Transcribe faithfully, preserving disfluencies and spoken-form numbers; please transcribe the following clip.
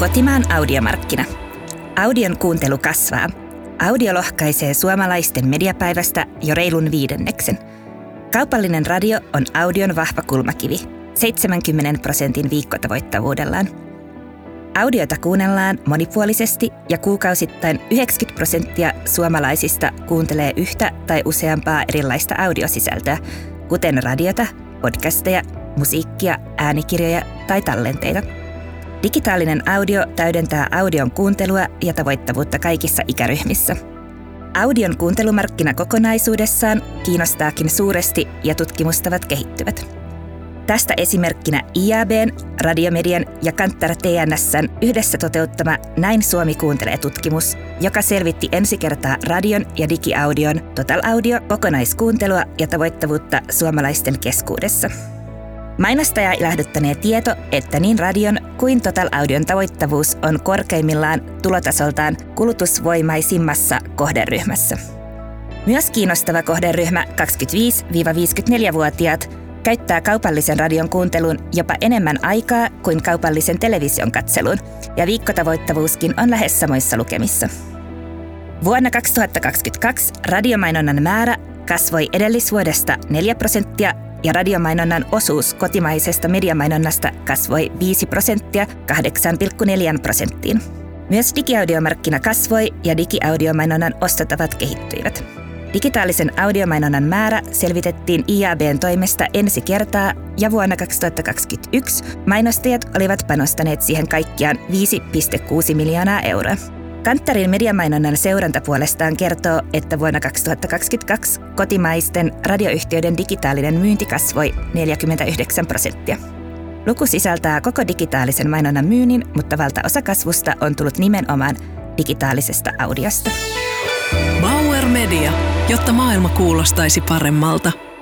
Kotimaan audiomarkkina. Audion kuuntelu kasvaa. Audio lohkaisee suomalaisten mediapäivästä jo reilun viidenneksen. Kaupallinen radio on audion vahva kulmakivi, seitsemänkymmentä prosentin viikkotavoittavuudellaan. Audiota kuunnellaan monipuolisesti ja kuukausittain yhdeksänkymmentä prosenttia suomalaisista kuuntelee yhtä tai useampaa erilaista audiosisältöä, kuten radiota, podcasteja, musiikkia, äänikirjoja tai tallenteita. Digitaalinen audio täydentää audion kuuntelua ja tavoittavuutta kaikissa ikäryhmissä. Audion kuuntelumarkkina kokonaisuudessaan kiinnostaakin suuresti ja tutkimustavat kehittyvät. Tästä esimerkkinä I A B:n, Radiomedian ja Kantar T N S:n yhdessä toteuttama Näin Suomi kuuntelee -tutkimus, joka selvitti ensi kertaa radion ja digiaudion Total Audio kokonaiskuuntelua ja tavoittavuutta suomalaisten keskuudessa. Mainostaja ilahduttanee tieto, että niin radion kuin Total Audion tavoittavuus on korkeimmillaan tulotasoltaan kulutusvoimaisimmassa kohderyhmässä. Myös kiinnostava kohderyhmä kaksikymmentäviisi–viisikymmentäneljä-vuotiaat käyttää kaupallisen radion kuunteluun jopa enemmän aikaa kuin kaupallisen television katseluun, ja viikkotavoittavuuskin on lähes samoissa lukemissa. Vuonna kaksituhattakaksikymmentäkaksi radiomainonnan määrä kasvoi edellisvuodesta neljä prosenttia ja radiomainonnan osuus kotimaisesta mediamainonnasta kasvoi viisi prosenttia kahdeksan pilkku neljä prosenttiin. Myös digiaudiomarkkina kasvoi ja digiaudiomainonnan ostotavat kehittyivät. Digitaalisen audiomainonnan määrä selvitettiin I A B:n toimesta ensi kertaa ja vuonna kaksituhattakaksikymmentäyksi mainostajat olivat panostaneet siihen kaikkiaan viisi pilkku kuusi miljoonaa euroa. Kantarin mediamainonnan seuranta puolestaan kertoo, että vuonna kaksituhattakaksikymmentäkaksi kotimaisten radioyhtiöiden digitaalinen myynti kasvoi neljäkymmentäyhdeksän prosenttia. Luku sisältää koko digitaalisen mainonnan myynnin, mutta valtaosa kasvusta on tullut nimenomaan digitaalisesta audiosta. Bauer Media, jotta maailma kuulostaisi paremmalta.